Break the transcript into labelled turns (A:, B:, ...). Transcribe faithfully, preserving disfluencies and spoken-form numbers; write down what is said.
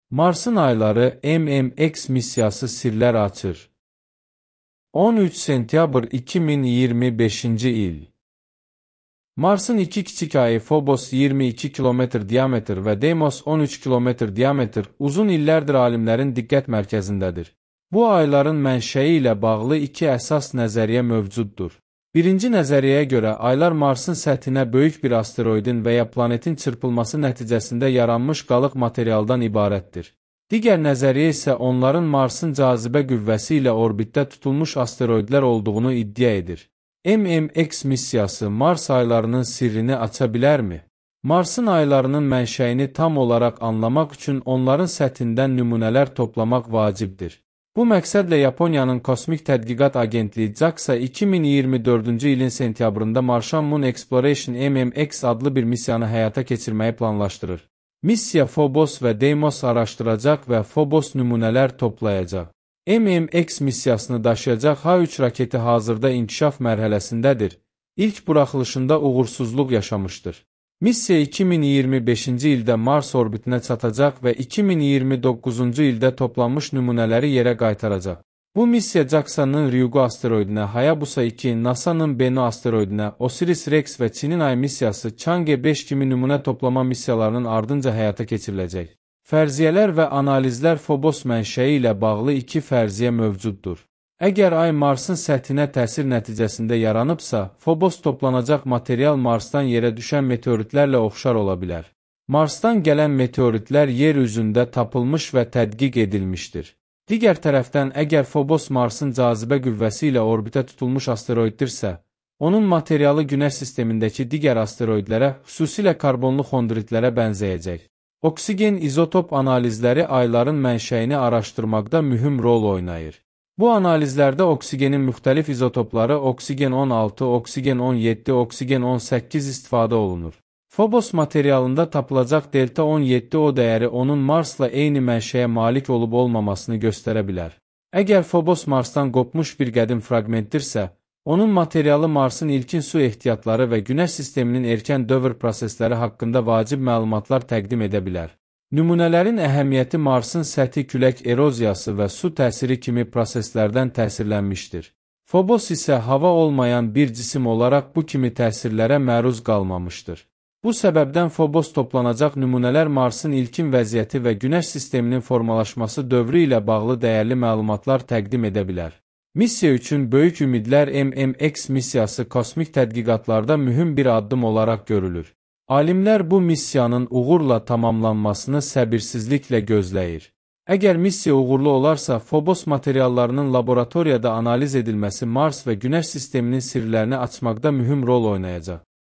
A: Marsın ayları M M X missiyası sirlər açır. on üç sentyabr iki min iyirmi beşinci il. Marsın iki kiçik ayı Phobos iyirmi iki kilometr diametr və Deimos on üç kilometr diametr uzun illərdir alimlərin diqqət mərkəzindədir. Bu ayların mənşəyi ilə bağlı iki əsas nəzəriyyə mövcuddur. Birinci nəzəriyyəyə görə aylar Marsın səthinə böyük bir asteroidin və ya planetin çırpılması nəticəsində yaranmış qalıq materialdan ibarətdir. Digər nəzəriyyə isə onların Marsın cazibə qüvvəsi ilə orbitdə tutulmuş asteroidlər olduğunu iddia edir. M M X missiyası Mars aylarının sirrini aça bilərmi? Marsın aylarının mənşəyini tam olaraq anlamaq üçün onların səthindən nümunələr toplamaq vacibdir. Bu məqsədlə Yaponiyanın Kosmik Tədqiqat Agentliyi JAXA iki min iyirmi dördüncü ilin sentyabrında Martian Moon Exploration M M X adlı bir missiyanı həyata keçirməyi planlaşdırır. Missiya Phobos və Deimos araşdıracaq və Phobos nümunələr toplayacaq. M M X missiyasını daşıyacaq H üç raketi hazırda inkişaf mərhələsindədir. İlk buraxılışında uğursuzluq yaşamışdır. Missiya iki min iyirmi beşinci ildə Mars orbitinə çatacaq və iki min iyirmi doqquzuncu ildə toplanmış nümunələri yerə qaytaracaq. Bu missiya JAXA-nın Ryugu asteroidinə, Hayabusa iki, NASA-nın Bennu asteroidinə, Osiris-Rex və Çinin Ay missiyası Chang'e beş kimi nümunə toplama missiyalarının ardınca həyata keçiriləcək. Fərziyyələr və analizlər Phobos mənşəyi ilə bağlı iki fərziyyə mövcuddur. Əgər ay Marsın səthinə təsir nəticəsində yaranıbsa, Phobos toplanacaq material Marsdan yerə düşən meteoritlərlə oxşar ola bilər. Marsdan gələn meteoritlər yer üzündə tapılmış və tədqiq edilmişdir. Digər tərəfdən, əgər Phobos Marsın cazibə qüvvəsi ilə orbitə tutulmuş asteroiddirsə, onun materialı Günəş sistemindəki digər asteroidlərə, xüsusilə karbonlu xondritlərə bənzəyəcək. Oksigen izotop analizləri ayların mənşəyini araşdırmaqda mühüm rol oynayır. Bu analizlərdə oksigenin müxtəlif izotopları oksigen on altı, oksigen on yeddi, oksigen on səkkiz istifadə olunur. Phobos materialında tapılacaq delta on yeddi O dəyəri onun Marsla eyni mənşəyə malik olub olmamasını göstərə bilər. Əgər Phobos Marsdan qopmuş bir qədim fraqmentdirsə, onun materialı Marsın ilkin su ehtiyatları və Günəş sisteminin erkən dövr prosesləri haqqında vacib məlumatlar təqdim edə bilər. Nümunələrin əhəmiyyəti Marsın səthi külək eroziyası və su təsiri kimi proseslərdən təsirlənmişdir. Phobos isə hava olmayan bir cisim olaraq bu kimi təsirlərə məruz qalmamışdır. Bu səbəbdən Phobos toplanacaq nümunələr Marsın ilkin vəziyyəti və Günəş sisteminin formalaşması dövrü ilə bağlı dəyərli məlumatlar təqdim edə bilər. Missiya üçün böyük ümidlər M M X missiyası kosmik tədqiqatlarda mühüm bir addım olaraq görülür. Alimlər bu missiyanın uğurla tamamlanmasını səbirsizliklə gözləyir. Əgər missiya uğurlu olarsa, Phobos materiallarının laboratoriyada analiz edilməsi Mars və Günəş sisteminin sirlərini açmaqda mühüm rol oynayacaq.